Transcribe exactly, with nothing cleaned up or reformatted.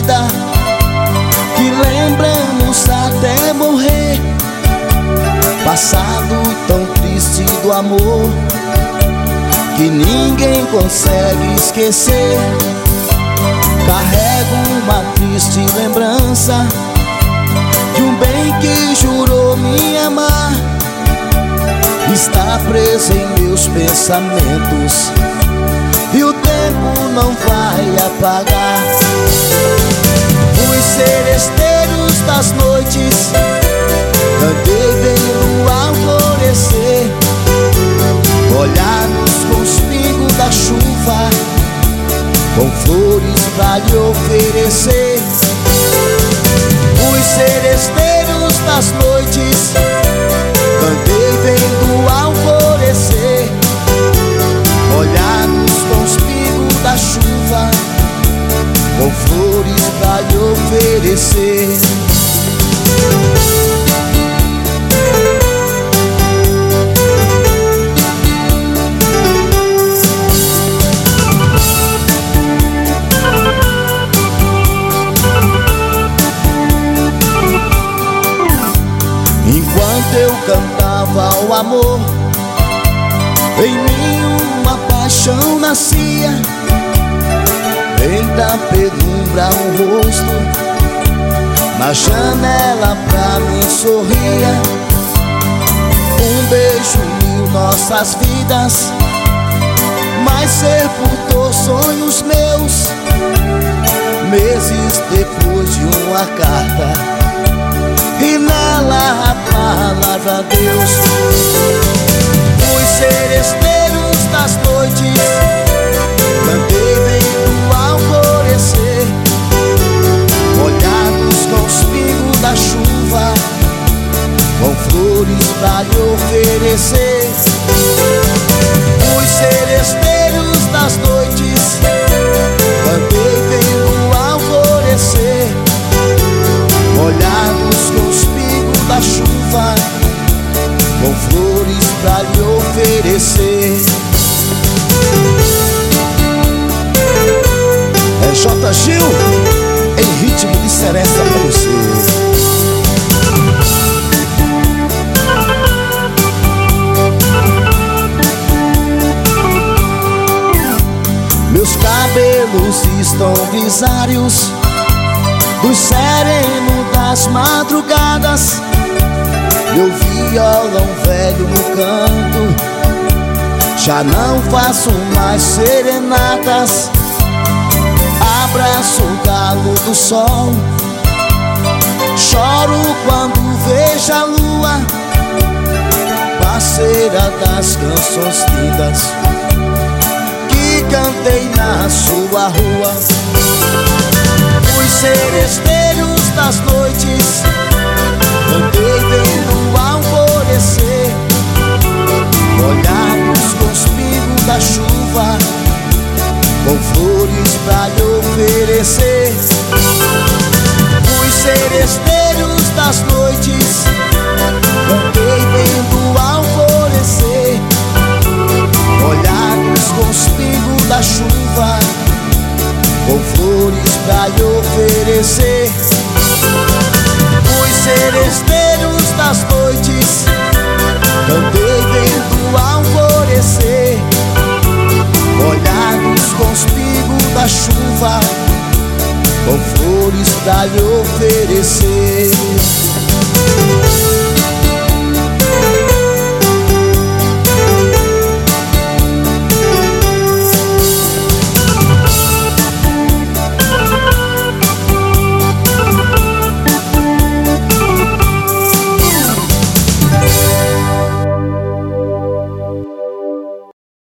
vida que lembramos até morrer. Passado tão triste do amor que ninguém consegue esquecer. Carrego uma triste lembrança de um bem que jurou me amar. Está preso em meus pensamentos e o tempo não vai apagar. Os seresteiros das noites cantei vendo alvorecer, olhados com os pingos da chuva, com flores pra lhe oferecer. Os seresteiros das noites cantei vendo alvorecer, olhados com os pingos da chuva, com flores pra lhe oferecer. Enquanto eu cantava o amor, em mim uma paixão nascia. Em da penumbra um rosto na janela pra mim sorria. Um beijo uniu nossas vidas, mas sepultou sonhos meus. Meses depois de uma carta e nela a palavra Deus. Os seresteiros das noites cantei vendo alvorecer, olhados com os pingos da chuva, com flores pra lhe oferecer. Os seresteiros das noites cantei vendo alvorecer, olhados com os pingos da chuva, com flores pra lhe oferecer. É J. Gil em ritmo de seresta pra você. Meus cabelos estão grisalhos do sereno das madrugadas. Meu violão velho no canto, já não faço mais serenatas. Abraço o galo do sol, choro quando vejo a lua, parceira das canções lindas que cantei na sua rua. Os seresteiros das noites cantei vendo alvorecer, olhados com os pingos da chuva, com flores pra lhe oferecer. Os seresteiros das noites cantei vendo alvorecer, olhados com os pingos da chuva, com flores pra lhe oferecer. Os seresteiros das noites cantei vendo alvorecer, olhados com os pingos da chuva, com flores pra lhe oferecer.